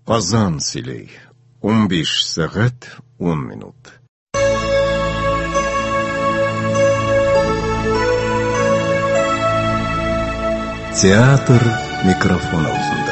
Казан сөйлей. 15 сағат 10 минут. Театр микрофон аузында.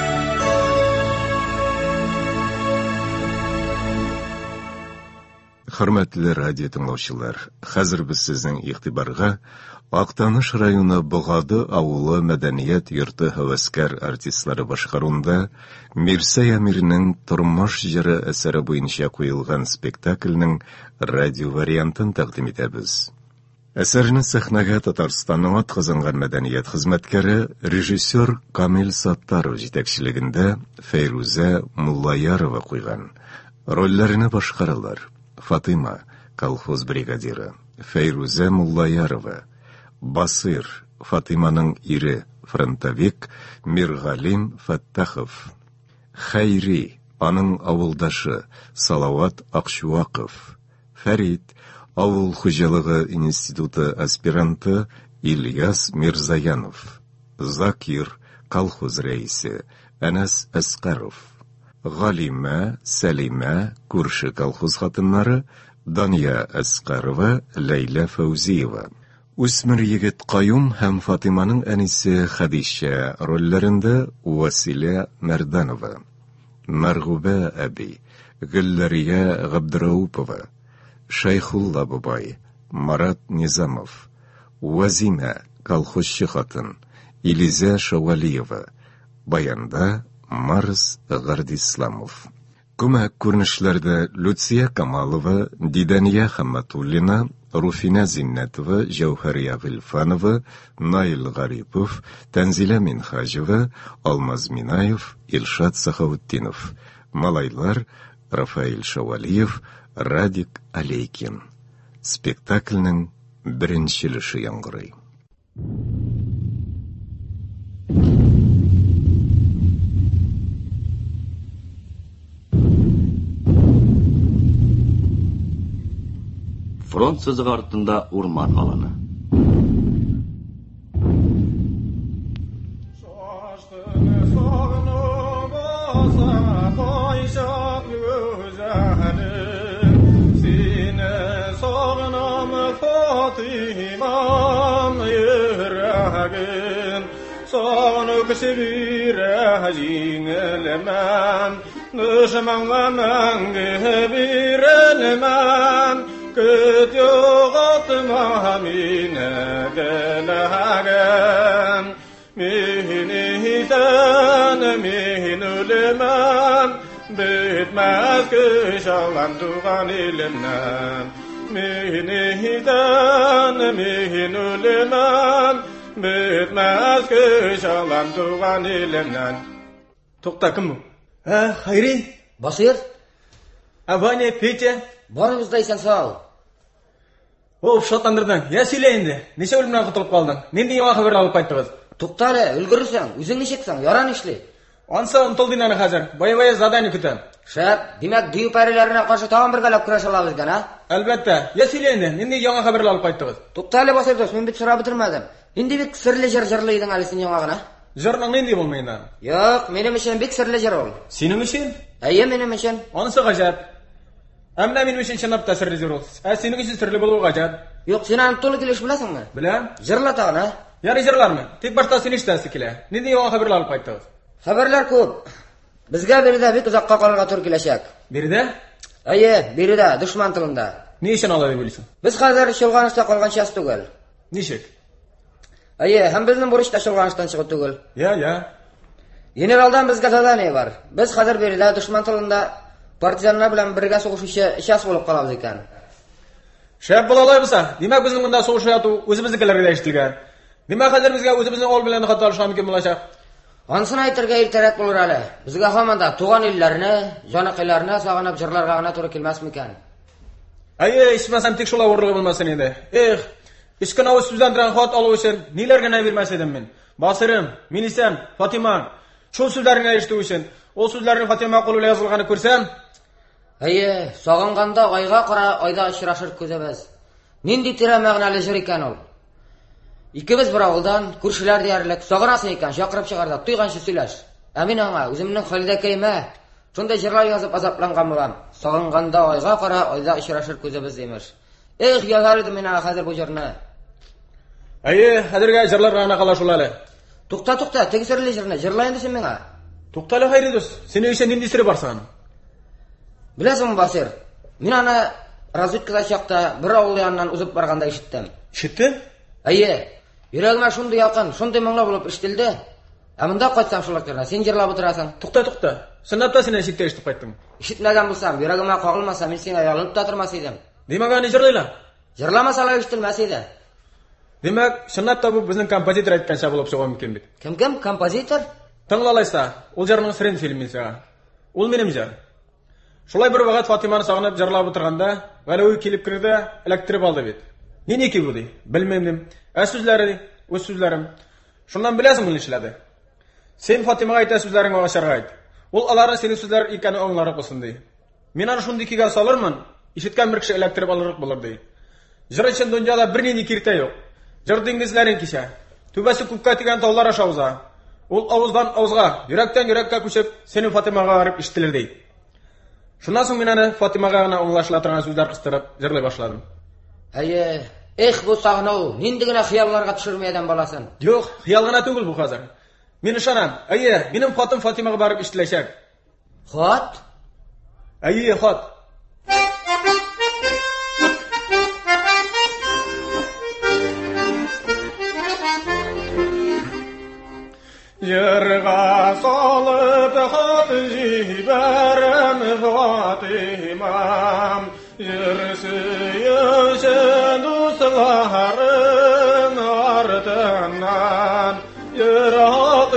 Хөрмәтле радио тыңлаучылар, хәзер без сезнең игътибарга Актаныш районы Богады авылы мәдәният йорты һәвәскәр артистлары башкаруында Мирсәй Әмирнең тормыш җыры әсәре буенча куелган спектакльнең радио вариантын тәкъдим итәбез. Әсәрне сәхнәгә Татарстанның атказанган мәдәният хезмәткәре режиссер Камил Саттаров җитәкчелегендә Фәйрүзә Муллаярова куйган. Рольләрне башкаралар: Фатыйма, колхоз бригадиры; Фәйрүзә Муллаярова; Басыр, Фатыйманың ире, фронтовик Миргалим Фаттахов; Хәйри, аның авылдашы Салават Акчуаков; Фәрит, авыл хуҗалыгы институты аспиранты Ильяс Мирзаянов; Закир, колхоз рәисе Әнәс Әскәров; Галимә, Сәлимә, күрше колхоз хатыннары Дания Әскәрова, Ләйлә Фәүзиева. Үсмер егет Каюм һәм Фатыйманың әнисе Хадиша рольләрендә Василә Мәрданова; Мәргүбә әби, Гөлләрия Габдраупова; Шайхулла бабай, Марат Низамов; Вазимә, колхозчы хатын Илизә Шавалиева; Баянда Марс Гардисламов. Күмәк күренешләрдә Люция Камалова, Дидания Хамматуллина, Руфина Зиннәтова, Җәүһәрия Гыйлфанова, Наил Гарипов, Тәнзилә Минхаҗева, Алмаз Минаев, Илшат Сахаутдинов. Малайлар: Рафаил Шавалиев, Радик Алейкин. Спектакльнең беренчелеше яңгырый. Фронт сызыгы артында урман аланы. Köt yoğatma mine gelagen Mihiniden mihin ölemem Bitmez kışalan tuğan ilimden Mihiniden mihin ölemem Bitmez kışalan tuğan ilimden. Tokta kim bu? Hayri. Basir. Vanya, Petya. Барыбыздайсан сау. Шатландырдың. Я сөйле енді. Неше өлімнен құтылып қалдың? Нендей яңа хабар алып қайттығыз? Тоқтары, үлгірірсің, өзің нешексің, яран ішлі. Анса ұмтылдың аны қазір. Бая-бая задайны күтем. Шәп, демек дүйіп әрелеріне қаршы тағын бір қалап күреш алабыз екен, а? Әлбәтті. Я сөйле енді. Нендей яңа хабар алып қайттығыз? Тоқтары, Басир дос, мен бит сұра бітірмәдім. Енді бик сірлі жыр едің әлісін яңағына. Жырның нендей болмайында? Йоқ, менің үшін бик сірлі жыр ол. Сенің үшін? Әйе, менің үшін. Анысы ғажап. Әмді мен үшін шынап та сірлі жыр ол. Сенің үшін сірлі болу ғажап. Йоқ, сен анып толы келеш білесің ме? Білем. Жырла тағын, а? Yani jırlarmı? Tek başta seni iştesi kile. Ne diye o haberler alıp kayttınız? Haberler көп. Bizga birida bek uzoqqa qolgan tur kelashak. Birida? Aye, birida dushman tilida. Ne işin oladi bilsin? Biz hozir Shulg'onishda qolgan shas tugul. Nishik? Aye, ham bizning burishda Shulg'onishdan chiqib tugul. Ya. Generaldan bizga zadaniya bor. Biz hozir birida dushman tilida partizanlar bilan birga so'g'ishuvchi shas bo'lib qolamiz ekan. Shab bo'lalay bo'lsa, demak bizning bunda so'g'ishayotib o'zimiznikilarga eshitilgan. Demak hozir bizga o'zimizning ol bilan xato olish mumkin bo'lacak. Ansini aytirga ertaroq bo'lar hali. Bizga hamanda tug'an illarni, jonaqilarni sog'inib jirlarga g'ana to'g'ri kelmasmikan. Aye, ishmasam tek shular o'rniga bo'lmasin edi. Ishkana o'z so'zlantiran xat olib uchun nelarga nay bermas edim men. Bosirim, Minisam, Fatima, shu so'zlarni eshitib uchun, o so'zlarni Fatima qo'li bilan yozilganini ko'rsam, aye, sog'inganda oyga qara, oyda uchrashir ko'zimiz. Nindi tira ma'nali jir ekan ol. İkimiz bir avuldan, ko'rshlar deyarlik, sog'inasin ekan, chaqirib chiqardi, tuygancha söylash. Amin anga, o'zimning Xolida kayma, Шундай җырлар язып азапланган булам. Сагынганда айга кара, айда очрашыр күзебез имеш. Эх, язар идем мин хәзер бу җырны. Әйе, хәзергә җырларга гына кала шул әле. Тукта, теге серле җырны җырлай инде син миңа. Туктале Хайри дус, синең өчен нинди сире бар саң? Беләсеңме, Басир? Мин аны разведкада чакта бер авыл яныннан узып барганда ишеттем. Ишеттең? Әйе, йөрәгемә шундый якын, шундый моңлы булып ишетелде. Ә монда кайтсам шул акырна, син җырлап утырасың. Тукта. Сынапта синең ишектә ишетеп кайттым. Ишетмәгән булсам, йөрәгемә кагылмаса, мин сиңа ялынып та тормас идем. Димәк, аны җырлыйлар. Җырламасалар ишетелмәс иде. Димәк, чынлап та бу безнең композитор әйткәнчә булып чыга мөмкин бит. Кем? Композитор? Тыңлалайса, ул җырның сырын сөйлим сиңа. Ул минем җыр. Шулай бер вакыт Фатиманы сагынып җырлап утырганда, Галәви килеп кирде, эләктереп алды бит. Нинди ки бу ди? Белмәм дим. Ә сүзләре ди, үз сүзләрем. Шуннан беләсең ул эшләде. Сен Фатимага әйтә сүзләреңне ачарга әйт. Ул аларны синең сүзләр икәнне аңларып булсын ди. Мин аны шундый кигә салырмын, ишеткән бер кеше эләктереп алырлык булыр ди. Җыр өчен дөньяда бернинди киртә юк. Җыр диңгезләрен кичә. Түбәсе күккә тигән таулар аша уза. Ул авыздан авызга, йөрәктән йөрәккә күчеп, синең Фатимага барып ишетелер ди. Шуннан соң мин аны Фатимага гына аңлашыла торган сүзләр кыстырып җырлый башладым. Әйе, эх бу сагыну, нинди генә хыялларга төшермәйдән баласын. Юк, хыял гына түгел бу хәзер. Мин ышанам. Әйе, минем хатым Фатимага барып ишетеләчәк. Хат? Әйе, хат. Җырга салып хат җибәрәм Фатимам, җыр сөюче дусларым артыннан, ерак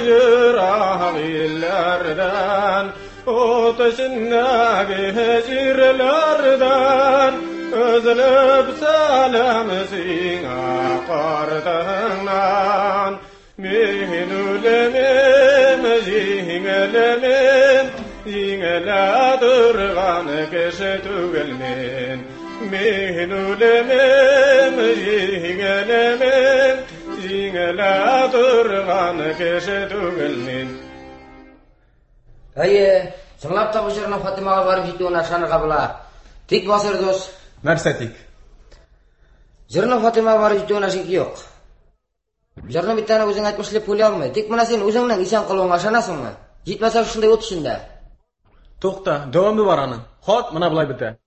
илләрдән, ут эчендәге җирләрдән, өзелеп сәлам сиңа картыңнан. Min ulemim, jingelemim, jingela durgan kişi tügelmin. Min ulemim, jingelemim, jingela durgan kişi tügelmin. Әйе, чынлап та бу җырны Фатимага барып җитүенә ышанырга була. Тик Басир дус, Нәрсә тик? җырны Фатимага барып җитүенә шик юк. Җырны бит аны үзең әйтмешлек уйлый алмый. Тик менә син үзеңнең исән кылуыңа ышанасыңмы? Җитмәсә шундый ут эчендә. Тукта, дәвамы бар аның. Хат менә булай бетә.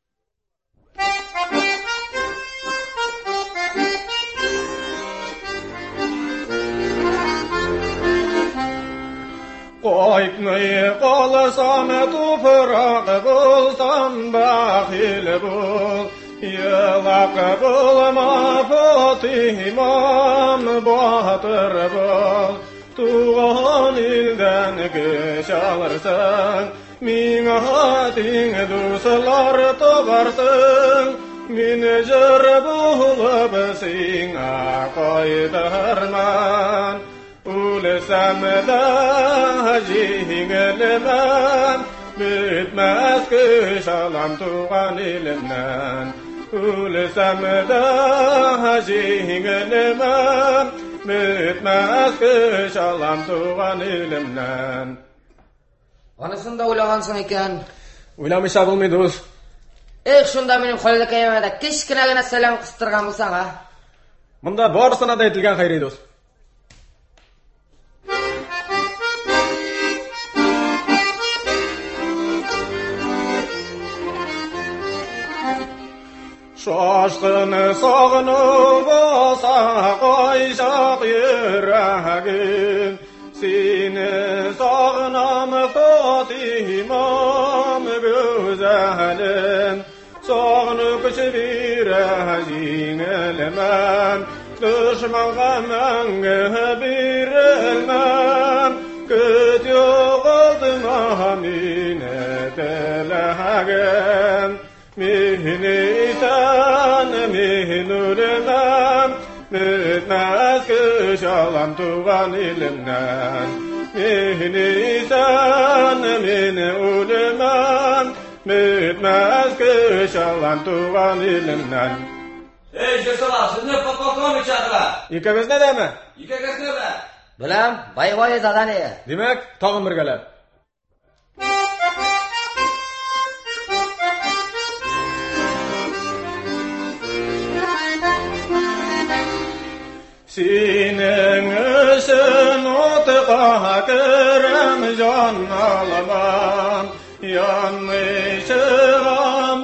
Кайтмый калсам туфрак булсам бахил бул. Yılak bulma Fatimam batır bul. Tuğan ilden güç alırsın, minha din dostlar toparsın. Min jır bulup sina koydurman. Ulsam da jingelmem, bitmez güç alam tuğan ilimden. Ulsam da jingelmem, bitmez güç alam tuğan ilimden. Anasını da uylagansın eken. Uylamışa bulmaydı dost. Şunda benim Halil'e de keşkine gene selam kıstırgan bulsan ha. Bunda barısına da etilgen hayri dost. Şaşkın sağını basa koyacak yüreğim. Seni sağınam Fatimam güzelim. Sağını küçü bir jingelmem. Düşman menge birilmem. Kötü yoğaldım amine telagem. Mihnitan mihnulmem. Mütmez güç alam tuğan ilimden. Mihnitan minulmem. Mütmez güç alam tuğan ilimden. Ey Jesala, sizni Fatma çağıra. İkimiz ne deme? İkimiz ne be? Bilem, bay-bay zadani. Demek tağın birgeler. bakırım can alamam, yanmışım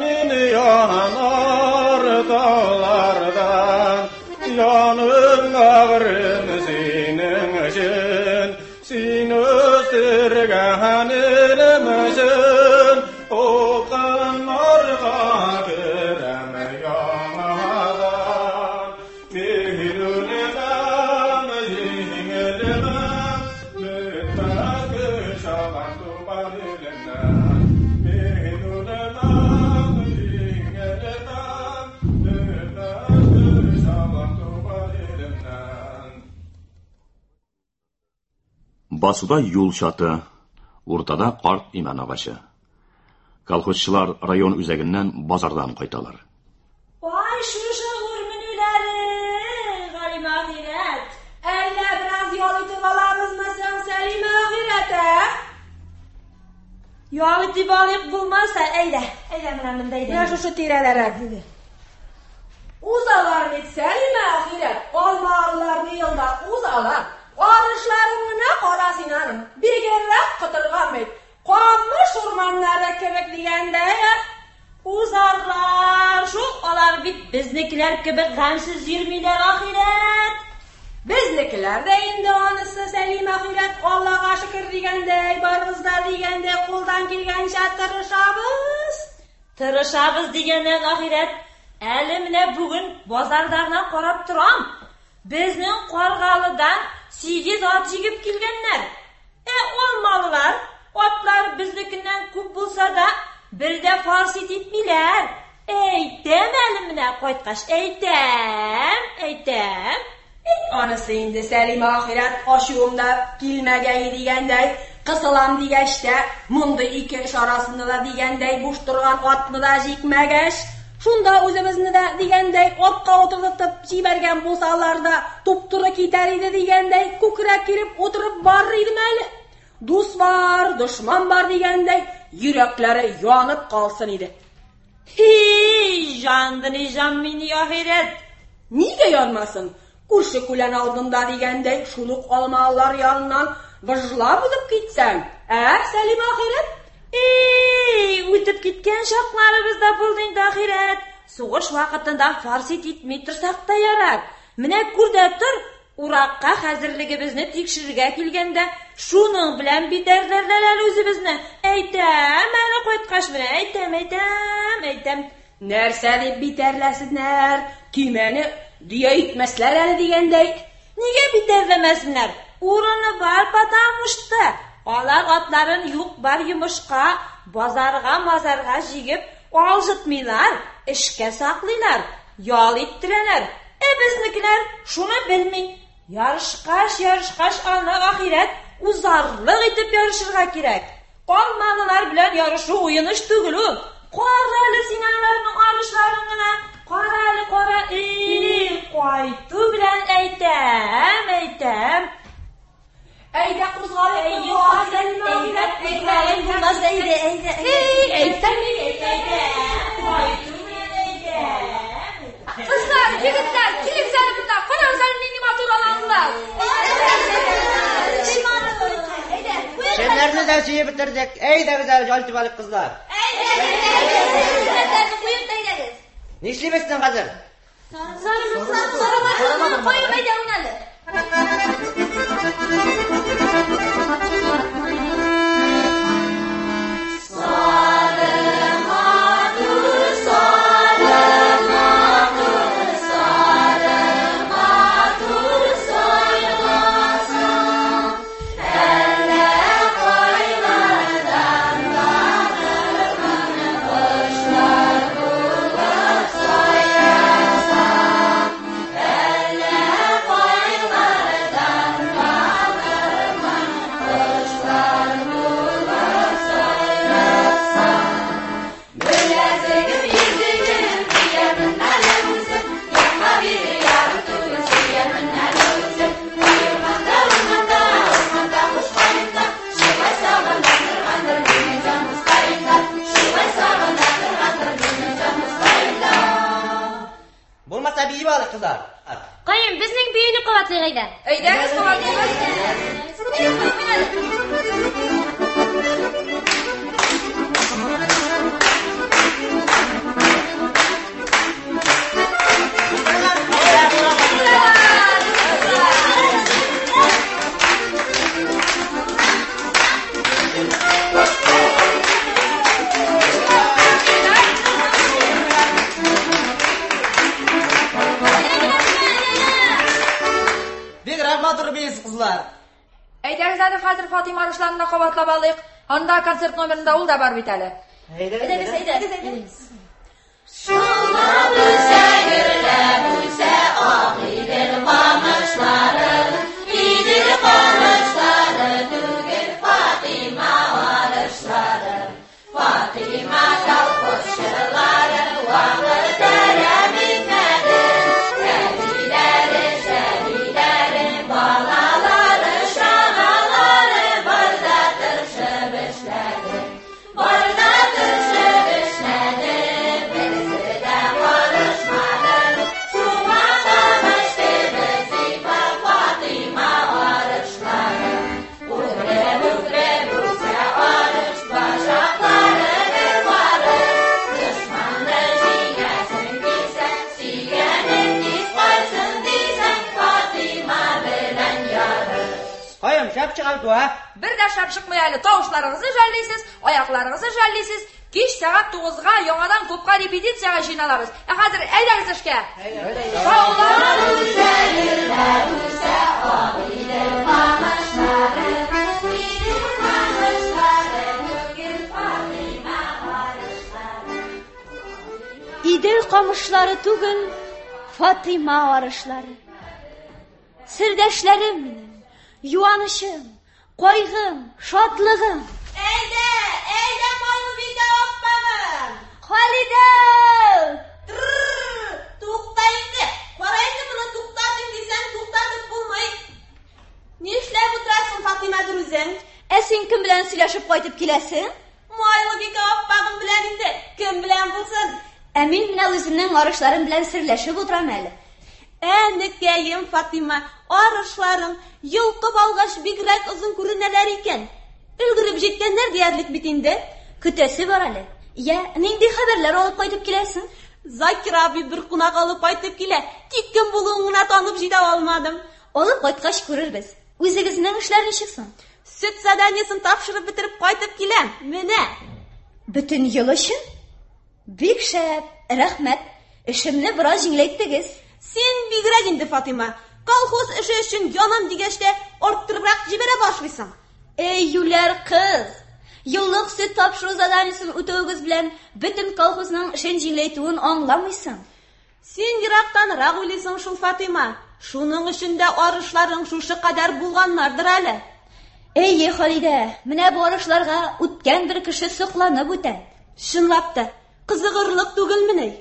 yanar dağlardan, yanım ağrım senin için, seni öldürgen elim için, o kanlarga girem yanadan, mehrulemem, yingelemem, lütfen kışalan tuban elimden, mehrulemem, yingelemem, lütfen kışalan tuban elimden. Басуда юл чаты, уртада карт имән агачы. Колхозчылар район үзәгеннән базардан кайталар. Vay şu hürmünüleri, Galime Ahiret. Elle biraz yol itip alamızmasın Selime Ahirete. Yol itip alıp bulmazsa eyle münemdeydi. Ne şu tirelere gibi. Uzalar mit Selime Ahiret, olmağlarını yılda uzalar. Karışlarımına karasın hanım, bir kere kıtırgan mit. Kalmış ormanlara köpek diyende uzarlar şu olar bit biznikiler gibi gamsiz yürmüler ahiret. Biznikiler de indi anısı Selim ahiret Allah'a şükür diyende, barımızda diyende, kuldan gelgençe tırışabız diyenden ahiret. Elimle bugün bazarlarına korap duram. Bizning Qorgalıdan 8 at yigip kelganlar. Olmalılar. Otlar biznikinden ko'p bo'lsa da birde farsit etmiler. Eytem elimine qo'ytqash, eytem. Anası indi Selime ahiret aşığımda kilmegey digenday, kısılam digeşte, mundu iki iş arasında da digenday, boş durgan atını da jikmegeş. Şunda özümüzni de digenday, otka oturtup jibergen bolsalarda tupturu keter idi digenday, ko'krak kirib o'tirib barrıydı meli. Do'st var, düşman var digenday, yürekleri yanıp kalsın idi. Jandın meni ahiret. Niye yanmasın? Kurşu kulen aldığında digenday, şuluk almalar yanından vıjlap ötüp gitsen. Selime ahiret? Ötüp gitken şaklarımızda buldun da ahiret. Soğuş vakitinde farsit etmey tursak da yarar. Mine kurda tur, Urakka hazırlığımızı tekşirge kelgende, şunun bilen biterlerler özümüzni. Eytem, meni qo'ytqash mine, eytem. Nerseni biterlesinler, kimeni diye itmesler eli digendey. Niye biterlemesinler? Urunu var patamıştı. Olar atların yuk bar yumuşqa, bazarga jigip, alжытмыйлар, işke saklılar, yol ittireler. Biznikiler şunu bilmeyin. Yarışkaş ana ahiret uzarlık etip yarışırga gerek. Kalmalılar bilen yarışı oynuş tügülü. Koralı sinanlarının alışlarına, koralı. Koytu bilen eytem. Eyde kuzgalı Kızlar, yigitler, kilim zarabında, konağızların neyini maturalandılar. Şenlerini de suyu bitirdik. Ey de güzel yolcu balık kızlar. Ne işlemeksin hazır? Soramadım. Koyun beyde unalı. Bulmasa biyi balık kızlar. Qayın bizning biyini qavatlayğayda. Eyde, biz qavatlayğayda. Әйдәгез хәзер Фатима Русланны кабатлап алыйк. Анда концерт номерында ул да бар бит әле. Әйдәгез. Шуңа бүлсә гөрләп бүлсә ак идел камышлары, идел камышлары түгел Фатима арышлары. Фатима колхозчылары вакыт әрәм итмәде. Шәдиләре балалары шаналары барда тырышып эшләде. Барда тырышып эшләде. Берсе дә карышмады. Шуңа камышты Зифа Фатима арышлары. Үкре бүлсә арыш башаклары бер барып. Дошманны җиңәсен килсә, сөйгәнең тиз кайтсын дисәң, Фатима белән ярыш. Кайым, шәп чыгарды ва? Бер дә шәп чыкмый әле. Тавышларыгызны жәллисез, аякларыгызны жәллисез. Кич сәгать 9-га яңадан клубка репетициягә җыйналабыз. Хәзер әйдәгез эшкә. Шаулар үсә, гөрләр үсә, ак идел камышлары, идел камышлары, түгел Фатима арышлары. Идел камышлары түгел, Фатима арышлары. Сердәшләрем минем, юанышым, кайгым, шатлыгым. Әйдә, Майлыбикә аппагым. Халидә! Тукта инде. Кара инде моны туктатың дисәң, туктатып булмый. Нишләп утырасың, Фатима дүрүзең? Син кем белән сөйләшеп кайтып киләсең? Майлыбикә аппагым белән инде. Кем белән булсын? Мин менә үземнең арышларым белән серләшеп утырам әле. Әнекәем Фатима, арышларың йолкып алгач бигрәк озын күренәләр икән. Өлгереп җиткәннәр диярлек бит инде. Көтәсе бар әле. Я, нинди хәбәрләр алып кайтып киләсең? Закир аби бер кунак алып кайтып килә. Тик кем булуын гына танып җитә алмадым. Алып кайткач күрербез. Үзегезнең эшләр ничек соң? Сөт саданиyaсын тапшырып бетереп кайтып киләм. Менә. Бөтен ел өчен? Бик шәп, рәхмәт. Эшемне бераз җиңләйттегез. Син бигрәк инде, Фатима. Колхоз эше өчен янам дигәчтә арттырыбрак җибәрә башлыйсың. Эй, юләр кыз! Еллык сөт тапшыру заданиyaсын үтәүгез белән бөтен колхозның эшен җиңләйтүен аңламыйсың. Син ерактанрак уйлыйсың шул, Фатима. Шуның өчен дә арышларың шушы кадәр булганнардыр әле. Эй, Халидә, менә бу арышларга үткән бер кеше сокланып үтә. Чынлап та, кызыгырлык түгелмени?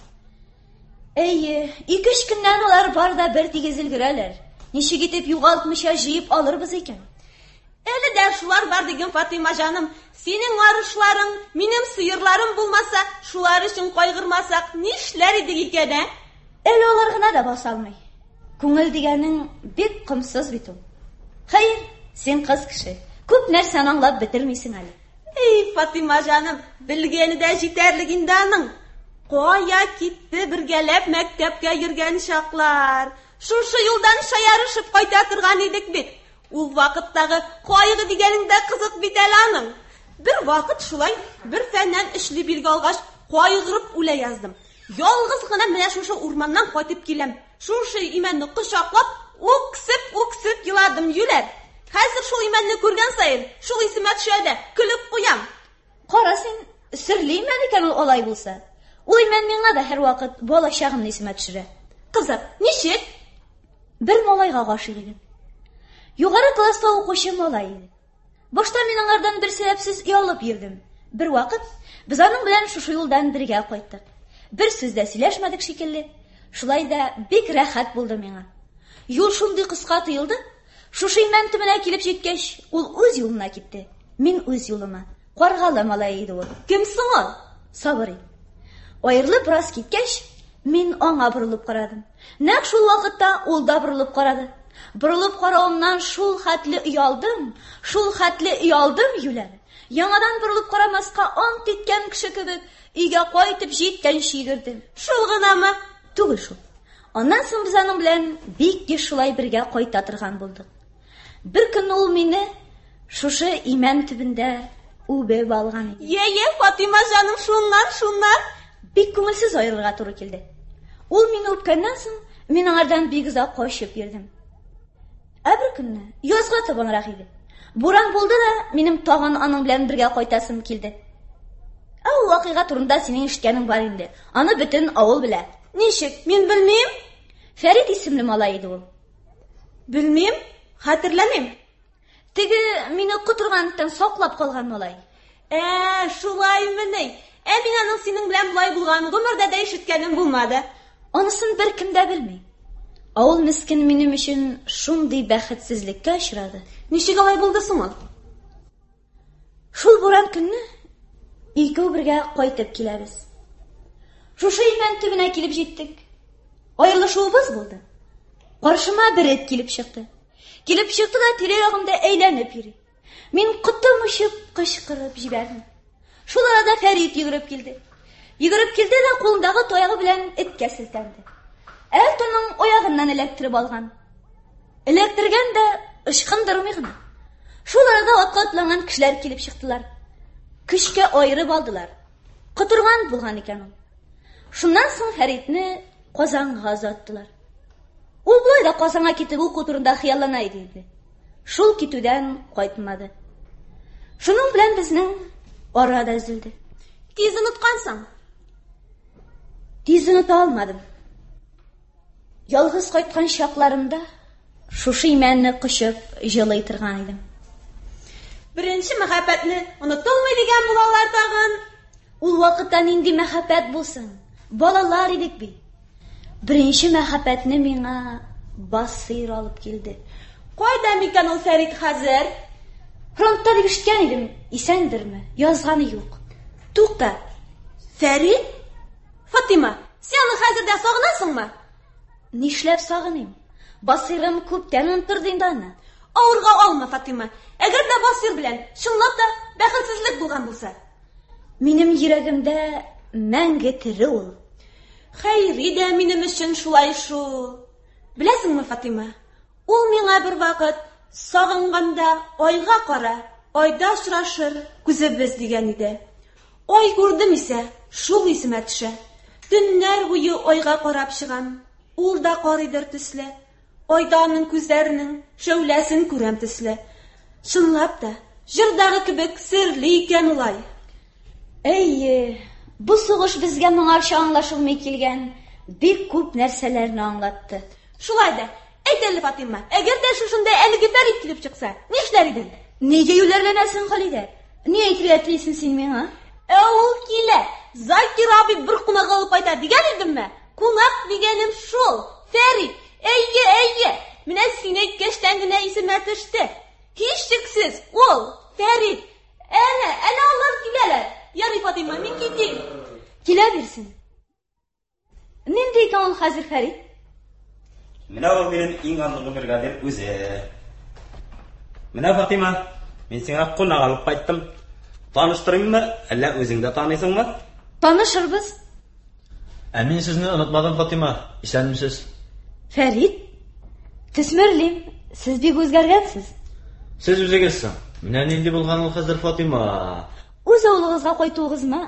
Эй, 2-3 көннән алар бар да бер тигез өлгерәләр. Ничек итеп югалтмыйча җыеп алырбыз икән? Әле дә шулар бар дигән, Фатима җаным. Синең арышларың, минем сыерларым булмаса, шулар өчен кайгырмасак, нишләр идек икән, ә? Әле алар гына да басалмый. Күңел дигәнең бик кымсыз бит ул. Хәер, син кыз кеше. Күп нәрсәне аңлап бетермисең әле. Эй, Фатима җаным, белгәне дә җитәрлек инде аның. Кая китте бергәләп мәктәпкә йөргән чаклар. Шушы юлдан шаярышып кайта торган идек бит. Ул вакыттагы кайгы дигәнең дә кызык бит әле аның. Бер вакыт шулай бер фәннән эшли билге алгач, кайгырып үлә яздым. Ялгыз гына менә шушы урманнан кайтып киләм. Шушы имәнне кочаклап, үксеп еладым юләр. Хәзер шул имәнне күргән саен, шул исемә төшә дә көлеп куям. Кара, син серлеймән икән ул алай булса. Ул имән миңа да һәр вакыт бала чагымны исемә төшерә. Кызым, ничек? Бер малайга гашыйк идем. Югары класста укучы малай иде. Башта мин аңардан бер сәбәпсез ялып йөрдем. Бер вакыт без аның белән шушы юлдан бергә кайттык. Бер сүз дә сөйләшмәдек шикелле. Шулай да бик рәхәт булды миңа. Юл шундый кыска тоелды. Шушы имән төбенә килеп җиткәч, ул үз юлына китте. Мин үз юлыма. Каргалы малай иде ул. Кем соң ул? Сабыр. Аерылып бераз киткәч, мин аңа борылып карадым. Нәкъ шул вакытта ул да борылып карады. Burulup qaravımdan şul xatli uyaldım yüler. Yanadan burulup qaramasqa ant etken kişi kibib, uyga qaytib jetgan şigirdim. Şul gınamı? Tugul şul. Ondan soň biz aның bilen bekki şulay birge qayta turgan boldyk. Bir kun ol meni şuşy iman tübünde ubeb algan edi. Ye, Fatima canım şunlar. Bek көңелсез ayrılga туры келди. Ул мени öpkәннән соң мин аңардан бик озак качып йөрдем. Bir көнне язга табанрак иде. Буран булды да, минем тагын аның белән бергә кайтасым килде. Ул вакыйга турында синең ишеткәнең бар инде. Аны бөтен авыл белә. Ничек? Мин белмим. Фәрит исемле малай иде ул. Белмим, хәтерләмим. Теге мине кутыргандан саклап калган малай. Шулаймыни. Мин аның синең белән булай булган гомердә дә ишеткәнем булмады. Анысын беркем дә белми. Ул мискин минем өчен шундый бәхетсезлеккә очрады. Ничек алай булды соң ул? Шул буран көнне икәү бергә кайтып киләбез. Шушы имән төбенә килеп җиттек. Аерылышуыбыз булды. Каршыма бер эт килеп чыкты. Да тирә-ягымда әйләнеп йөри. Мин кытымышып кычкырып җибәрдем. Шул арада Фәрит йөгереп килде. Да кулындагы таягы белән эткә селтәнде. Эт аның аягыннан эләктереп алган. Эләктергән дә ышкындырмый гына. Шул арада атка атланган кешеләр килеп чыктылар. Көчкә аерып алдылар. Кытырган булган икән ул. Шуннан соң Фәритне Казанга озаттылар. Ул булай да Казанга китеп уку турында хыяллана иде. Шул китүдән кайтмады. Шуның белән безнең ара да үзелде. Тиз уныткансың? Тиз уныта алмадым. Ялгыз кайткан чакларымда шушы имәнне кычып җылый торган идем. Беренче мәхәббәтне онытылмый дигән булалар тагын. Ул вакытта нинди мәхәббәт булсын? Балалар идек бит. Беренче мәхәббәтне миңа Басир алып килде. Кайда микән ул Фәрит хәзер? Фронтта дип ишеткән идем. Исәндерме? Язганы юк. Тукта. Фәрит? Фатима, син аны хәзердә сагынасыңмы? Нишләп сагыным? Басирым күптән онтырды инде аны. Авырга алма, Фатима. Әгәр дә Басир белән чынлап да бәхетсезлек булган булса. Минем йөрәгемдә мәңге тере ул. Хәйри дә минем өчен шулай шул. Беләсеңме, Фатима? Ул миңа бер вакыт сагынганда айга кара, айда очрашыр күзебез дигән иде. Ай күрдем исә, шул исемә төшә. Төннәр буе айга карап чыгам. Ул да карыйдыр төсле. Айда аның күзләренең шәүләсен күрәм төсле. Чынлап да, җырдагы кебек серле икән улай. Бу сугыш безгә моңарча аңлашылмый килгән бик күп нәрсәләрне аңлатты. Шулай да, әйт әле, Фатима, әгәр дә шушында әлеге Фәрит килеп чыкса, нишләр идең? Нигә юләрләнәсең, Халидә? Ни әйтергә телисең син миңа? Ул килә. Закир абый бер кунак алып кайта дигән идемме? Кунак дигәнем шул. Фәрит. Әйе. Менә син әйткәчтән генә исемә төште. Һичшиксез, ул Фәрит. Әнә алар киләләр. Ярый, Фатима, мин китим. Килә бирсен. Нинди икән ул хәзер Фәрит? Менә ул минем иң андыгы бригадир үзе. Менә Фатима, мин сиңа кунак алып кайттым. Таныштырыйммы, әллә үзең дә танысыңмы? Танышырбыз. Мин сезне онытмадым, Фатима. Исәнмесез? Фәрит, төсмерлим, сез бик үзгәргәнсез. Сез үзегезсең. Менә нинди булган ул хәзер, Фатима? Үз авылыгызга кайтуыгызмы?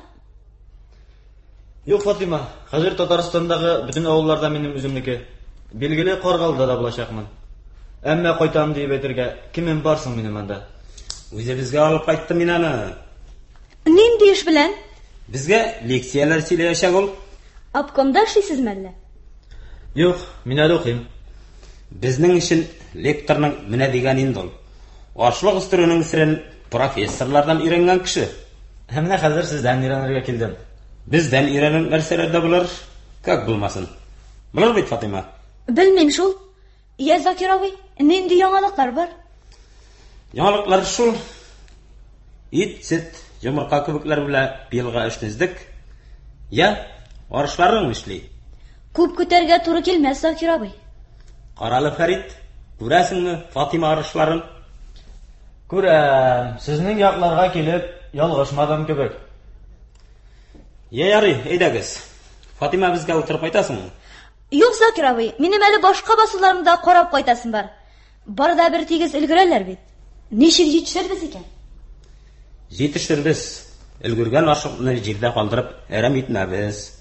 Юк, Фатима. Хәзер Татарстандагы бөтен авылларда минем үземнеке. Билгеле Каргалда да булачакмын. Әмма кайтам дип әйтергә кемем барсың минем анда? Үзебезгә алып кайттым мин аны. Нинди эш белән? Безгә лекцияләр сөйләячәк ул. Обкомда эшлисезме әллә? Юк, мин әле укыйм. Безнең өчен лекторның менә дигән инде ул. Ашлык үстерүнең сирен профессорлардан өйрәнгән кеше. Менә хәзер сездән өйрәнергә килдем. Бездән өйрәнер нәрсәләр дә булыр, как булмасын. Булыр бит, Фатима? Белмим шул. Я Закир абый, нинди яңалыклар бар? Яңалыклар шул. Ит, йомырка кебекләр белән билга эшнездек. Я, арышларың эшли. Күп көтәргә туры килмәс, Закир абый. Каралы Фәрит, Күрәсеңме, Фатима арышларын? Күрәм, сезнең якларга килеп, ялгышмадым кебек. Ярый, әйдәгез. Фатима безгә утырып кайтасыңмы? Юк, Закир абый, минем әле башка басуларымда карап кайтасым бар. Барда бер тигез өлгерәләр бит. Ничек җитешербез икән? Җитештербез. Өлгергән ашыкны җирдә калдырып, әрәм итмәбез.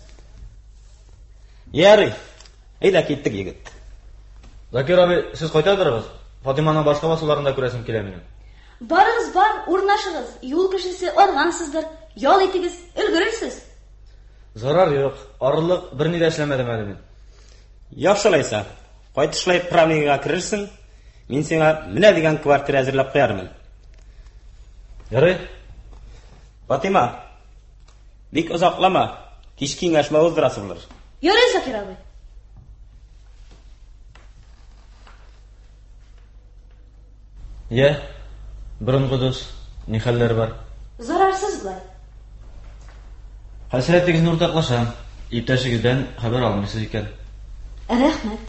Ярый, әйдә киттек, егет. Закир абый, сез кайта торыгыз. Фатиманың башка басуларында күрәсем килә минем. Барыгыз бар, урнашыгыз. Юл кешесе аргансыздыр. Ял итегез, өлгерерсез. Зарар юк, арылык берни дә эшләмәдем әле мин. Яхшылайса, кайтышлай правнигага кирерсең, мин сиңа менә дигән квартира әзерләп куярмын. Ярый. Фатима, бик озаклама, кич киңәшмә уздырасы булыр. Ярый, Закир абый. Я, борынгы дус, ни хәлләр бар? Зарарсыз булай. Хәсрәтегезне уртаклашам. Иптәшегездән хәбәр алмыйсыз икән. Рәхмәт.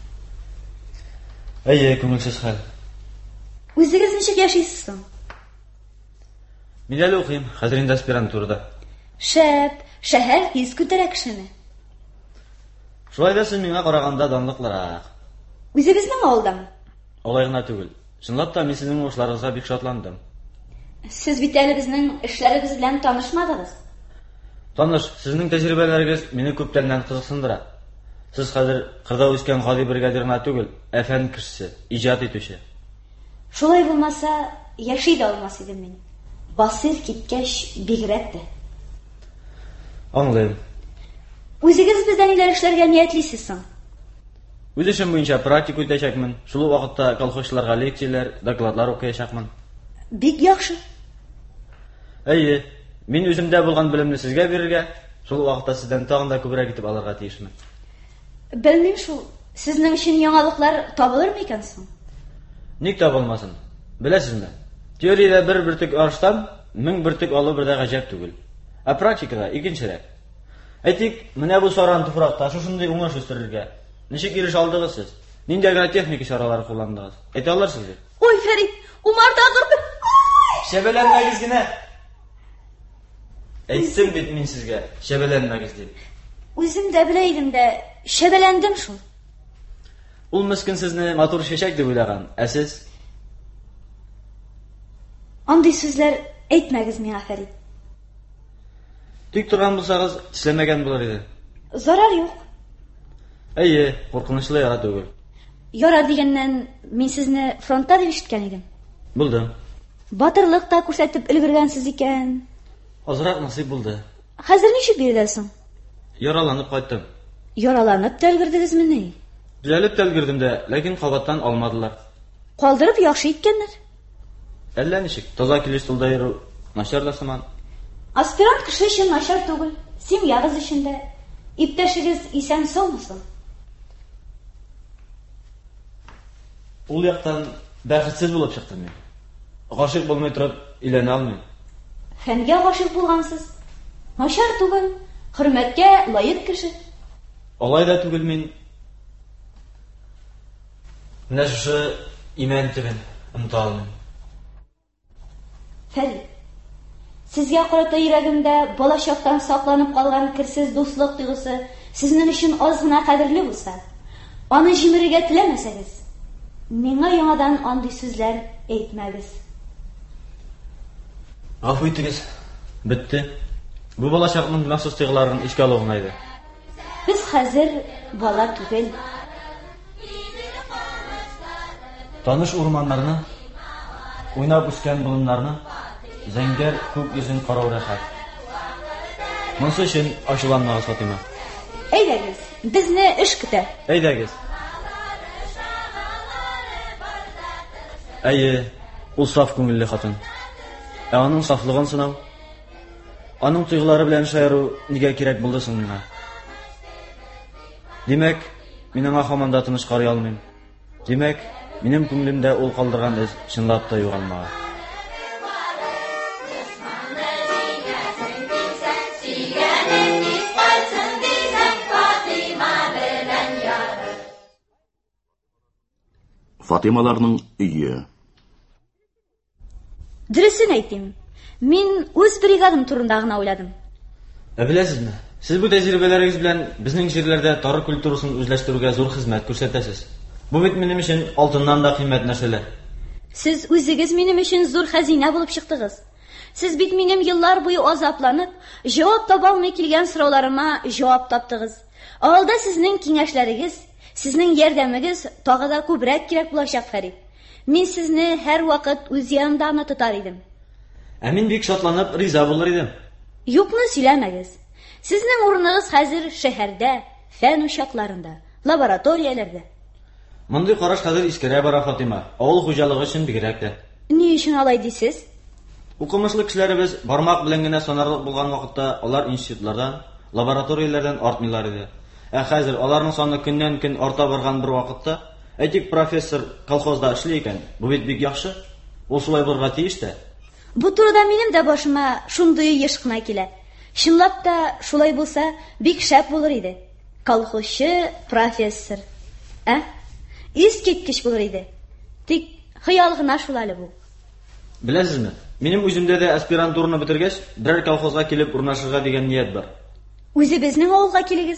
Әйе, күңелсез хәл. Үзегез ничек яшисез соң? Мин әле укыйм, хәзер инде аспирантурада. Шәп, шәһәр хис күтәрә кешене. Шулай да сез миңа караганда данлыклырак. Үзегезнең авылдамы? Алай гына түгел. Чынлап та мин сезнең уңышларыгызга бик шатландым. Сез бит әле безнең эшләребез белән танышмадыгыз. Таныш, сезнең тәҗрибәләрегез мине күптәннән кызыксындыра. Сез хәзер кырда үскән гади бригадир гына түгел, фән кешесе, иҗат итүче. Шулай булмаса, яши дә алмас идем мин. Басир киткәч бигрәк тә. Аңлыйм. Үзегез бездән ниләр эшләргә ниятлисез соң? Үз эшем буенча практик үтәчәкмен. Шул вакытта колхозчыларга лекцияләр, докладлар укыячакмын. Бик яхшы. Әйе, мин үземдә булган белемне сезгә бирергә, шул вакытта сездән тагын да күбрәк итеп алырга тиешмен. Белмим шул. Сезнең өчен яңалыклар табылырмы икән соң? Ник табылмасын? Беләсезме? Теориядә бер бөртек арыштан 1000 бөртек алу бер дә гаҗәп түгел. Ә практикада икенчерәк. Әйтик, менә бу саран туфракта шушындый уңыш үстерергә ничек иреш алдыгыз сез? Ниндәй генә техник чаралар кулландыгыз? Әйтә алырсыз бит? Ой, Фәрит, Умар тагыр бер. Шәбәләнмәгез генә. Әйтсем бит мин сезгә, шәбәләнмәгез дип. Үзем дә белә идем дә, шәбәләндем шул. Ул мискин сезне матур чәчәк дип уйлаган, ә сез? Андый сүзләр әйтмәгез миңа, Фәрит. Тик торган булсагыз, эшләмәгән булыр иде. Зарар юк. Әйе, куркынычлы яра түгел. Яра дигәннән мин сезне фронтта дип ишеткән идем. Булдым. Батырлык та күрсәтеп өлгергәнсез икән. Азрак насыйп булды. Хәзер ничек биреләсең? Яраланып кайттым. Яраланып та өлгердегезме ни? Түзәлеп тә өлгердем дә, ләкин кабаттан алмадылар. Калдырып яхшы иткәннәр. Әллә ничек, таза килеш тулда йөрү начар да сыман. Аспирант кеше өчен начар түгел, семьягыз өчен дә. Иптәшегез исән саумы? Ул яктан бәхетсез булып чыктым мин. Гашык булмый торып, өйләнә алмыйм. Фәнгә гашык булгансыз. Начар түгел, хөрмәткә лаек кеше. Алай да түгел мин. Менә шушы имән төбен оныта алмыйм. Фәрит, сезгә карата йөрәгемдә балачактан сакланып калган керсез дуслык тойгысы сезнең өчен аз гына кадерле булса, аны җимерергә теләмәсәгез, миңа яңадан андый сүзләр әйтмәгез. Гафу итегез. Бетте. Бу балачакның гөнаһсыз тойгыларын ишкә алу гына иде. Без хәзер бала түгел. Таныш урманнарны, уйнап үскән болыннарны, зәңгәр күк йөзен карау рәхәт. Монысы өчен ачуланмагыз, Фатима. Әйдәгез, безне эш көтә. Әйдәгез. Әйе, ул саф күңелле хатын. Ә аның сафлыгын сынау, аның тойгылары белән шаяру нигә кирәк булды соң миңа? Димәк, мин аңа һаман да тыныч карый алмыйм. Димәк, минем күңелемдә ул калдырган эз чынлап та югалмаган. Фатималарның үйі. Дөресен әйтим. Мин үз бригадам турында гына уйладым. Беләсезме? Сез бу тәҗрибәләрегез белән безнең җирләрдә тары культурасын үзләштерүгә зур хезмәт күрсәтәсез. Бу бит минем өчен алтыннан да кыйммәт нәрсәләр. Сез үзегез минем өчен зур хәзинә булып чыктыгыз. Сез бит минем еллар буе азапланып, җавап таба алмый килгән сорауларыма җавап таптыгыз. Алда сезнең киңәшләрегез, сезнең ярдәмегез тагы да күбрәк кирәк булачак, Фәрит. Мин сезне һәр вакыт үз янымда тотар идем. Мин бик шатланып, риза булыр идем. Юкны сөйләмәгез. Сезнең урыныгыз хәзер шәһәрдә, фән учакларында, лабораторияләрдә. Мондый караш хәзер искәрә бара, Фатима. Авыл хуҗалыгы өчен бигрәк тә. Ни өчен алай дисез? Укымышлы кешеләребез бармак белән генә санарлык булган вакытта алар институтлардан, лабораторияләрдән артмыйлар иде. Хәзер аларның саны көннән-көн арта барган бер вакытта, әйтик, профессор колхозда эшли икән. Бу бит бик яхшы. Ул шулай булырга тиеш тә. Бу турыда минем дә башыма шундый еш кына килә. Чынлап та шулай булса, бик шәп булыр иде. Колхозчы профессор. Искиткеч булыр иде. Тик хыял гына шул әле бу. Беләсезме? Минем үземдә дә аспирантураны бетергәч, берәр колхозга килеп урнашырга дигән ният бар. Үзебезнең авылга килегез.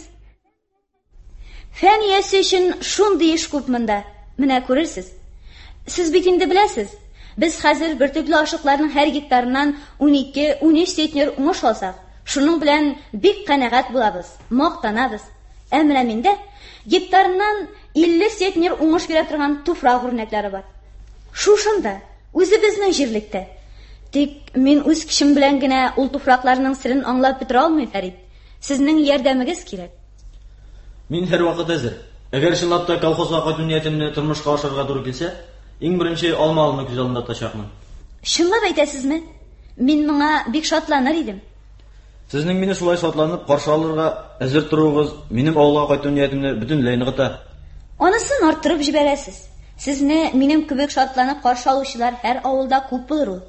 Фән иясе өчен шундый эш күп монда. Менә күрерсез. Сез бит инде беләсез. Без хәзер бертөкле ашыкларның һәр гектарыннан 12-13 центнер уңыш алсак, шуның белән бик канәгать булабыз, мактанабыз. Менә миндә гектарыннан 50 центнер уңыш бирә торган туфрак үрнәкләре бар. Шушында, үзебезнең җирлектә. Тик мин үз кешем белән генә ул туфракларның сирен аңлап бетә алмыйм, Фәрит. Сезнең ярдәмегез кирәк. Мин һәр вакыт әзер. Әгәр чынлап та колхозга кайту ниятемне тормышка ашырга туры килсә, иң беренче алмалыны күз алдында тотачакмын. Чынлап әйтәсезме? Мин моңа бик шатланыр идем. Сезнең мине шулай шатланып каршы алырга әзер торугыз минем авылга кайту ниятемне бөтенләй ныгыта. Анысын арттырып җибәрәсез. Сезне минем кебек шатланып каршы алучылар һәр авылда күп булыр ул.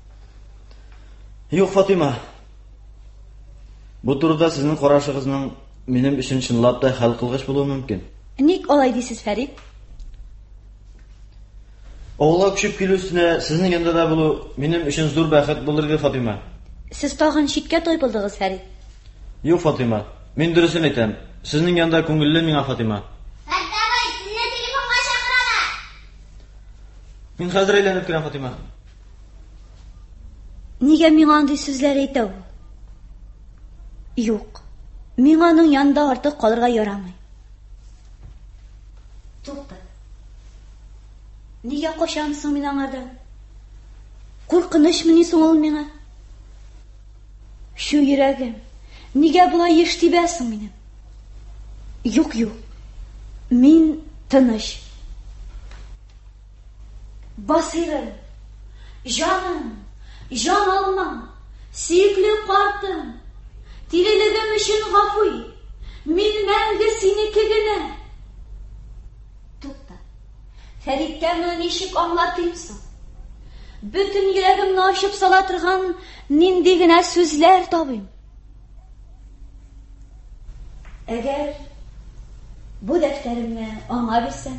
Юк, Фатима. Бу турыда сезнең карашыгызның минем өчен чынлап та хәл кылгыч булуы мөмкин. Ник алай дисез, Фәрит? Авылга күчеп килү өстенә сезнең янда да булу минем өчен зур бәхет булыр иде, Фатима. Сез тагын читкә тайпылдыгыз, Фәрит. Юк, Фатима. Мин дөресен әйтәм. Сезнең янда күңелле миңа, Фатима. Фәттабай, сине телефонга чакыралар. Мин хәзер әйләнеп керәм, Фатима. Нигә миңа андый сүзләр әйтә ул? Юк. Миңа аның янында артык калырга ярамый. Тукта. Нигә качансың мин аңардан? Куркынычмы ни соң ул миңа? Шу йөрәгем, нигә болай еш тибәсең минем? Юк. Мин тыныч. Басырым, җаным, җан алмам, сөекле картым, тирелегем өчен гафу ит. Мин мәңге синеке генә. Тукта. Фәриткә моны ничек аңлатыйм соң? Бөтен йөрәгемне ачып сала торган нинди генә сүзләр табыйм. Әгәр бу дәфтәремне аңа бирсәм,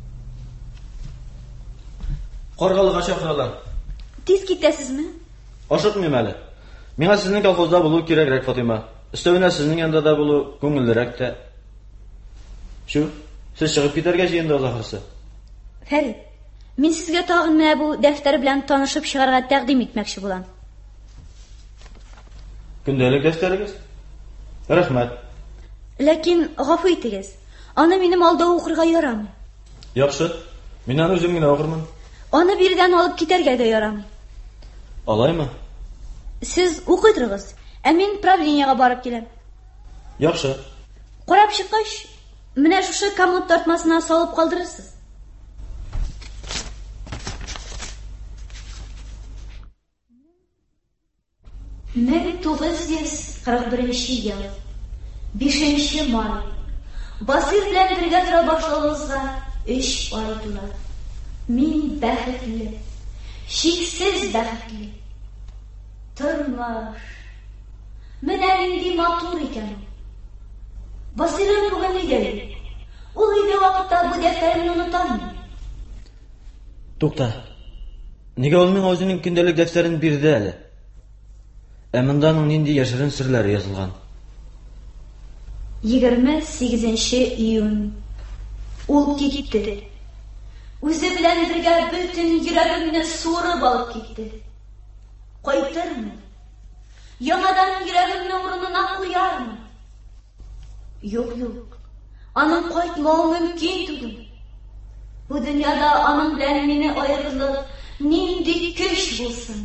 Каргалыга чакыралар. тиз китәсезме? Ашыкмыйм әле. Миңа сезнең колхозда булу кирәкрәк, Фатима. Өстәвенә сезнең янда да булу күңеллерәк тә. Шу, сез чыгып китәргә җыендыгыз ахырсы. Фәрит, мин сезгә тагын менә бу дәфтәр белән танышып чыгарга тәкъдим итмәкче булам. Көндәлек дәфтәрегез? Рәхмәт. Ләкин гафу итегез. Аны минем алда укырга ярамый. Яхшы. Мин аны үзем генә укырмын. Аны биредән алып китәргә дә ярамый. Алаймы? Сез укый торыгыз, мин правлениягә барып киләм. Яхшы. Карап чыккач, менә шушы комод тартмасына салып калдырырсыз. Мен 941 ел, 5 май. Басыр белән бергә тора башлавыбызга 3 ай тула. Мин бәхетле, чиксез бәхетле. Тормыш. Менә инде матур икән. Басырым бүген өйдә. Ул өйдә вакытта бу дәфтәрне онытам. Тукта. Нигә ул миңа үзенең көндәлек дәфтәрен бирде әле? Монда аның нинди яшерен серләре язылган? 28 июнь. Ул китте. Үзе белән бергә бөтен йөрәгемне суырып алып китте. Кайтырмы? Яңадан йөрәгемне урынына куярмы? Юк. Аның кайтмауы мөмкин түгел. Бу дөньяда аның белән мине аерырлык нинди көч булсын.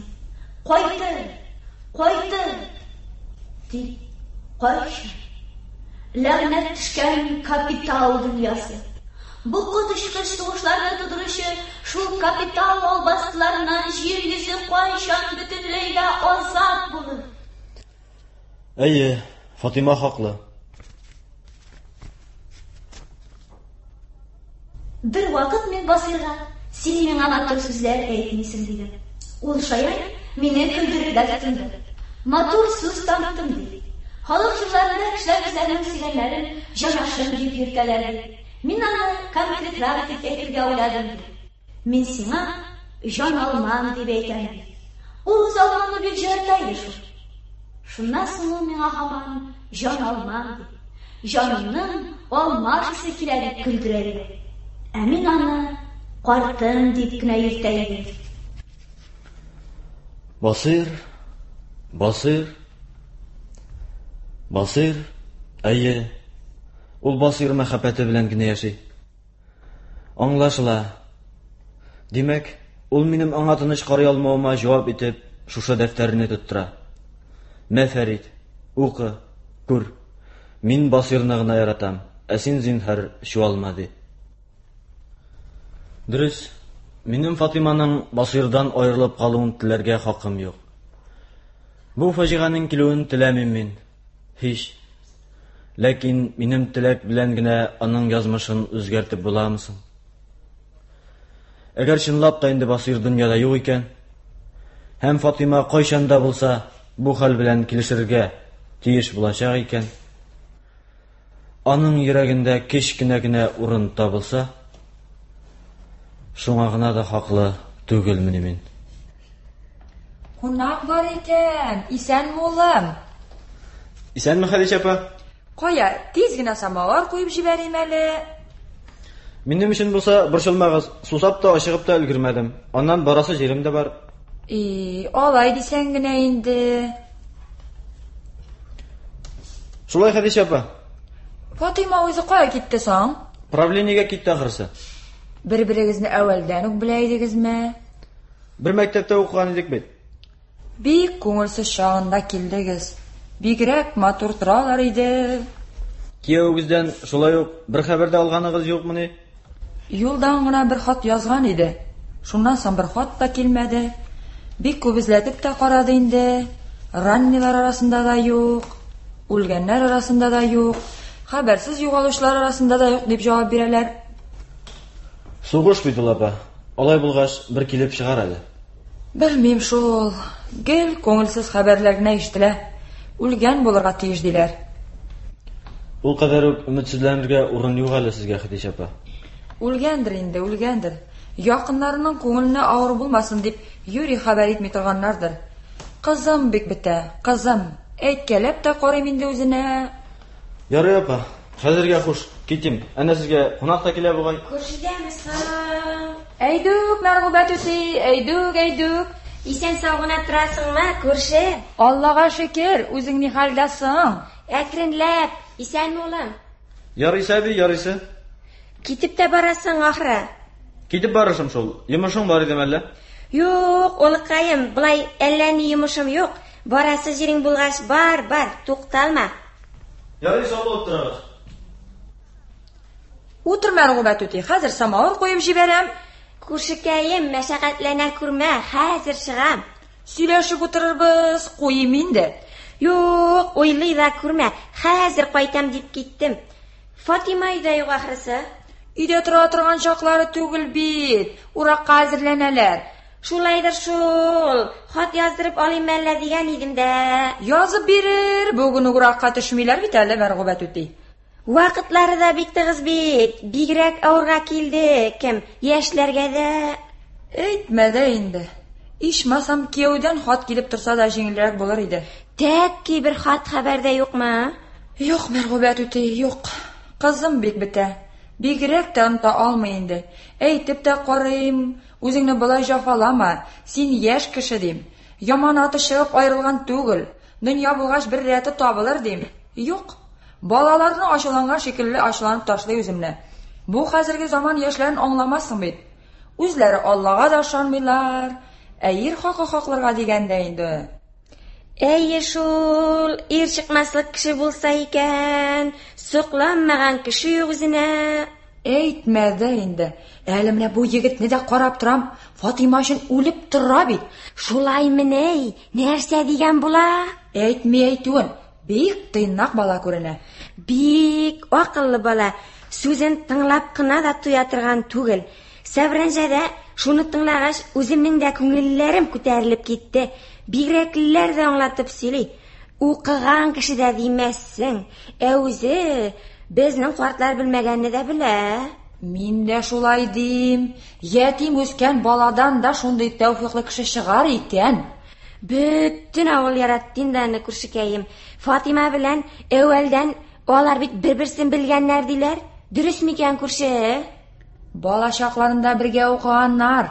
Кайтыр. Дип кайшы. Ләгънәт төшкән капитал дөньясы. Бу кудышкыч сугышларны тудыручы шул капитал албастыларынан җир йөзе кайчан бөтенләй азат булыр. Әйе, Фатима хаклы. Бер вакыт мен Басирга син миңа матур сүзләр әйтмисең дидем. Ул шаян мине көлдерергә тотынды. Матур сүз таптым ди. Халык җырларында кешеләр үзләренең сөйләмнәрен җанашын дип йөртәләр. Мин аны конкретрак дип әйтергә уйладым. Мин сиңа җан алмам дип әйтәм. Ул заманны бик җырлый шул. Шуннан соң ул миңа һаман җан алмам дип, җанымның алмашысы килә дип көлдерә. Мин аны картым дип кенә йөртә идем. Басир, әйе, ул Басир мәхәббәте белән генә яши. Аңлашыла. Димәк, ул минем аңа тыныч карый алмавыма җавап итеп, шушы дәфтәрне тоттыра. Мә, Фәрит, укы, күр. Мин Басирны гына яратам, син зинһар чуалма ди. Дөрес, минем Фатиманың Басирдан аерылып калуын теләргә хакым юк. Бу фаҗиганың килүен теләмим мин. Һич. Ләкин минем теләк белән генә аның язмышын үзгәртеп буламысың? Әгәр чынлап та инде Басир дөньяда юк икән, һәм Фатима кайчан да булса бу хәл белән килешергә тиеш булачак икән, аның йөрәгендә кечкенә генә урын табылса, шуңа гына да хаклы түгелмени мин. Кунак бар икән, исәнме улым? Исәнме, Хәдичә апа? Кая, тиз генә самавар куеп җибәрим әле. Минем өчен булса, борчылмагыз, сусап та ашыгып та өлгермәдем. Аннан барасы җирем дә бар. Алай дисәң генә инде. Шулай, Хәдичә апа. Фатима үзе кая китте соң? Правлениягә китте ахырсы. Бер-берегезне әүвәлдән үк белә идегезме? Бер мәктәптә укыган идек бит. Бик күңелсез чагында килдегез. Бигрәк матур торалар иде. Кияүгездән шулай ук бер хәбәр дә алганыгыз юкмыни? Юлдан гына бер хат язган иде. Шуннан соң бер хат та килмәде. Бик күп эзләтеп тә карады инде. Раннилар арасында да юк, үлгәннәр арасында да юк, хәбәрсез югалышлар арасында да юк дип җавап бирәләр. Сугыш бит ул апа. Алай булгач, бер килеп чыгар әле. Белмим шул. Гел күңелсез хәбәрләр генә ишетелә. Үлгән булырга тиеш диләр. Ул кадәр үк өметсезләнергә урын юк әле сезгә, Хәдичә апа. Үлгәндер инде, үлгәндер. Якыннарының күңеленә авыр булмасын дип юри хәбәр итми торганнардыр. Кызым бик бетә, кызым. Әйткәләп тә карыйм инде үзенә. Ярый апа, хәзергә хуш, китим. Әнә сезгә кунак та килә бугай. Күршедәмесең? Әйдүк, Мәргүбәт үти, әйдүк. Исән сау гына торасыңмы, күрше? Аллага шөкер, үзең ни хәлдәсең? Әкренләп, исәнме улым? Ярыйсы әби, ярыйсы. Китеп тә барасың ахры. Китеп барышым шул. Йомышың бар идем әллә? Юк, улыкаем, булай әллә ни йомышым юк. Барасы җирең булгач, бар, тукталма. Ярый, сау булып торыгыз. Утыр, Мәргүбәт үти, хәзер самавыр куеп җибәрәм. Күршекәем, мәшәкатьләнә күрмә, хәзер чыгам. Сөйләшеп утырырбыз, куйым инде. Юк, уйлый да күрмә, хәзер кайтам дип киттем. Фатима өйдә юк ахрысы. Өйдә тора торган чаклары түгел бит, уракка әзерләнәләр. Шулайдыр шул, хат яздырып алыйм әллә дигән идем дә. Язып бирер, бүген уракка төшмиләр бит әле, Мәргүбәт үти. Вакытлары да бик тыгыз бит, бигрәк авырга килде, кем, яшьләргә дә. Әйтмә дә инде. Ичмасам кияүдән хат килеп торса да җиңелрәк булыр иде. Тәкки бер хат хәбәрдә юкмы? Юк, Мәргүбәт үти, юк. Кызым бик бетә. Бигрәк тә оныта алмый инде. Әйтеп тә карыйм, үзеңне былай җафалама. Син яшь кеше дим. Яман аты чыгып аерылган түгел. Дөнья булгач бер рәте табылыр дим. Юк. Балаларны ачуланган шикелле ачуланып ташлый үземне. Бу хәзерге заман яшьләрен аңламассың бит. Үзләре Аллага да ышанмыйлар. Ир хакларга дигәндә инде. Әйе шул, ир чыкмаслык кеше булса икән, сокланмаган кеше юк үзенә. Әйтмә дә инде. Әле менә бу егетне дә карап торам, Фатима өчен үлеп тора бит. Шулай менә, нәрсә дигән була? Әйтми әйтүен, бик тыйнак бала күренә. Бик акыллы бала, сүзен тыңлап кына да туя торган түгел. Сәбрәнҗәдә шуны тыңлагач, үземнең дә күңелләрем күтәрелеп китте. Бигрәкләр дә аңлатып сөйли. Укыган кеше дә димәссең, үзе безнең картлар белмәгәнне дә белә. Мин дә шулай дим. Ятим үскән баладан да шундый тәүфиклы кеше чыгар икән. Бөтен авыл яратты инде аны күршекәем. Фатима белән әүвәлдән алар бит бер-берсен белгәннәр диләр. Дөрес микән күрше? Бала чакларында бергә укыганнар.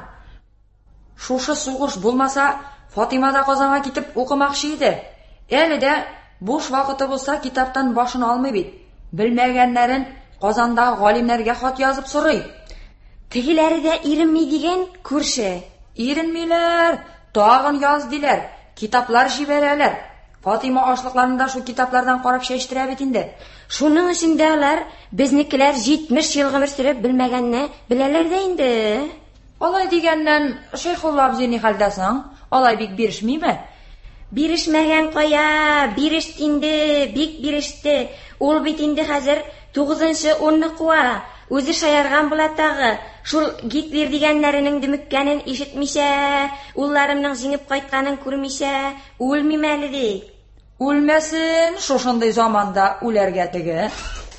Шушы сугыш булмаса, Фатима да Казанга китеп укымакчы иде. Әле дә буш вакыты булса, китаптан башын алмый бит. Белмәгәннәрен Казандагы галимнәргә хат язып сорый. Тегеләре дә иренми дигән күрше. Иренмиләр, тагын яз диләр. Китаплар җибәрәләр. Фатима ашлыкларында шу китаплардан карап чәчтерә бит инде. Шуның өчен дә алар безнекеләр 70 ел гомер сөреп белмәгәнне беләләр дә инде. Алай дигәннән, Шәйхулла абзый ни хәлдәсең? Алай бик бирешмиме? Бирешмәгән кая, биреште инде, бик биреште. Ул бит инде хәзер 9-нчы унны куа. Үзе шаярган була тагы. Шул Гитлер дигәннәренең дөмеккәнен ишетмичә, улларымның җиңеп кайтканын күрмичә, үлмим әле ди. Үлмәсен, шушындый заманда үләргә теге.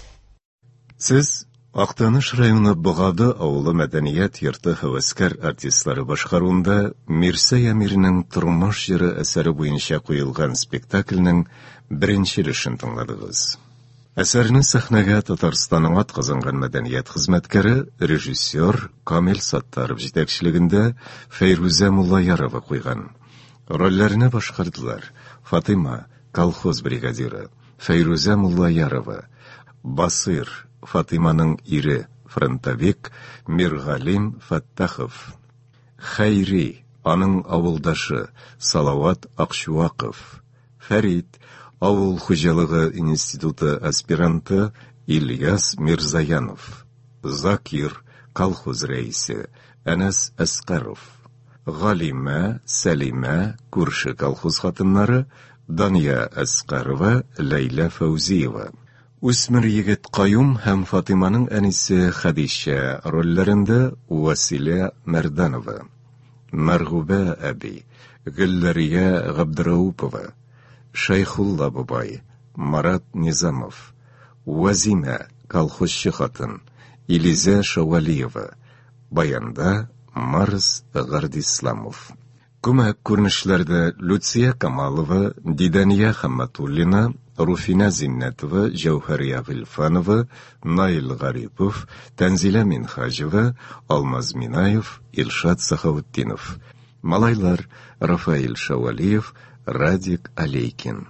Сез Актаныш районы Богады авылы мәдәният йорты һәвәскәр артистлары башкаруында Мирсә Ямирнең тормыш җыры әсәре буенча куелган спектакльнең беренче өлешен тыңладыгыз. Әсәрне сәхнәгә Татарстанның атказанган мәдәният хезмәткәре, режиссер Камил Саттаров җитәкчелегендә Фәйрүзә Муллаярова куйган. Рольләрне башкардылар: Фатима, колхоз бригадиры; Фәйрүзә Муллаярова, Басир, Фатиманың ире, фронтовик Миргалим Фаттахов; Хәйри, аның авылдашы Салават Акчуаков; Фәрит, авыл хуҗалыгы институты аспиранты Ильяс Мирзаянов; Закир, колхоз рәисе Әнәс Әскәров; Галимә, Сәлимә, күрше колхоз хатыннары Дания Әскәрова, Ләйлә Фәүзиева. Үсмер егет Каюм һәм Фатиманың әнисе Хәдичә рольләрендә Василия Мәрданова; Мәргүбә әби, Гөлләрия Габдраупова; Шәйхулла бабай, Марат Низамов; Вазимә, колхозчы хатын, Илизә Шавалиева; баянда Марс Гардисламов. Күмәк күренешләрдә Люция Камалова, Дидания Хамматуллина, Руфина Зиннәтова, Җәүһәрия Гыйлфанова, Наил Гарипов, Тәнзилә Минхаҗева, Алмаз Минаев, Илшат Сахаутдинов. Малайлар: Рафаил Шавалиев, Радик Алейкин.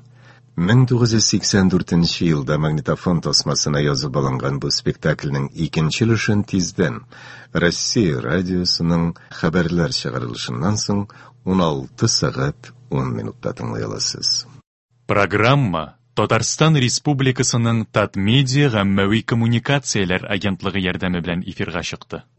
1984 елда магнитофон тасмасына язып алынган бу спектакльнең икенче өлешен тиздән Россия радиосының хәбәрләр чыгарылышыннан соң 16 сәгать 10 минутта тыңлый аласыз. Программа Татарстан Республикасының Татмедиа гаммәви коммуникацияләр агентлыгы ярдәме белән эфирга чыкты.